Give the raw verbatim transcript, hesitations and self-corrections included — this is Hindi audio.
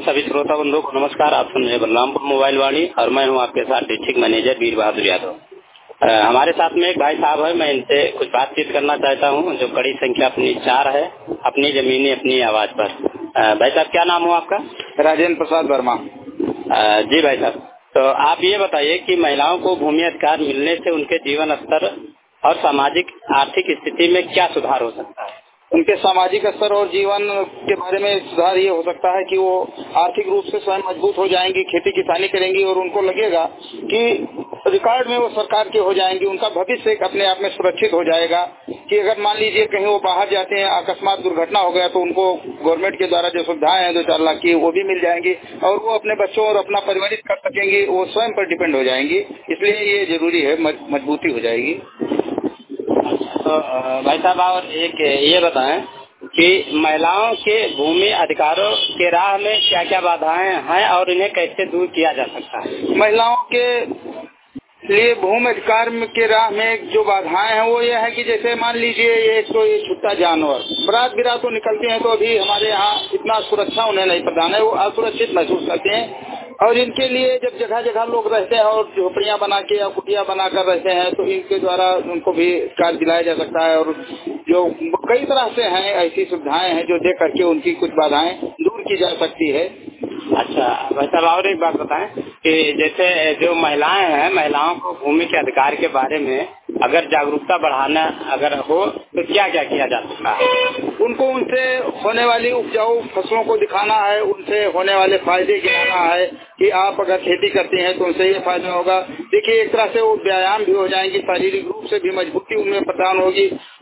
सभी श्रोता बंधुओं को नमस्कार। आप सुन रहे हैं बलरामपुर मोबाइल वाणी और मैं हूं आपके साथ डिस्ट्रिक्ट मैनेजर वीर बहादुर यादव। हमारे साथ में एक भाई साहब है, मैं इनसे कुछ बातचीत करना चाहता हूं, जो कड़ी संख्या अपनी चार है, अपनी जमीनी अपनी आवाज पर। आ, भाई साहब क्या नाम हो आपका? राजेंद्र प्रसाद वर्मा। आ, जी भाई साहब, तो आप ये बताइए कि महिलाओं को भूमि अधिकार मिलने से उनके जीवन स्तर और सामाजिक आर्थिक स्थिति में क्या सुधार हो सकता है? उनके सामाजिक स्तर और जीवन के बारे में सुधार ये हो सकता है कि वो आर्थिक रूप से स्वयं मजबूत हो जाएंगी, खेती किसानी करेंगी और उनको लगेगा कि रिकॉर्ड में वो सरकार के हो जाएंगी। उनका भविष्य एक अपने आप में सुरक्षित हो जाएगा कि अगर मान लीजिए कहीं वो बाहर जाते हैं, अकस्मात दुर्घटना हो गया, तो उनको गवर्नमेंट के द्वारा जो सुविधाएं हैं दो चार लाख की, वो भी मिल जाएंगी और वो अपने बच्चों और अपना परिवारित कर सकेंगी, वो स्वयं पर डिपेंड हो जाएंगी। इसलिए ये जरूरी है, मजबूती हो जाएगी। तो भाई साहब और एक ये बताएं कि महिलाओं के भूमि अधिकारों के राह में क्या क्या बाधाएं हैं और इन्हें कैसे दूर किया जा सकता है? महिलाओं के लिए भूमि अधिकार के राह में जो बाधाएं हैं वो ये है कि जैसे मान लीजिए ये तो ये छुट्टा जानवर बरात बिरात तो निकलते हैं, तो अभी हमारे यहाँ इतना सुरक्षा उन्हें नहीं प्रदान है, वो असुरक्षित महसूस करते हैं। और इनके लिए जब जगह जगह लोग रहते हैं और झोपड़ियां बना के या कुटिया बनाकर रहते हैं, तो इनके द्वारा उनको भी अधिकार दिलाया जा सकता है। और जो कई तरह से हैं ऐसी सुविधाएं हैं जो दे करके उनकी कुछ बाधाएं दूर की जा सकती है। अच्छा भाई साहब, और एक बात बताएं कि जैसे जो महिलाएं हैं, महिलाओं को भूमि के अधिकार के बारे में अगर जागरूकता बढ़ाना अगर हो तो क्या क्या किया जा सकता है? उनको उनसे होने वाली उपजाऊ फसलों को दिखाना है, उनसे होने वाले फायदे गिनाना है कि आप अगर खेती करते हैं तो उनसे ये फायदा होगा। देखिए एक तरह से वो व्यायाम भी हो जाएंगी, शारीरिक रूप से भी मजबूती उनमें प्रदान होगी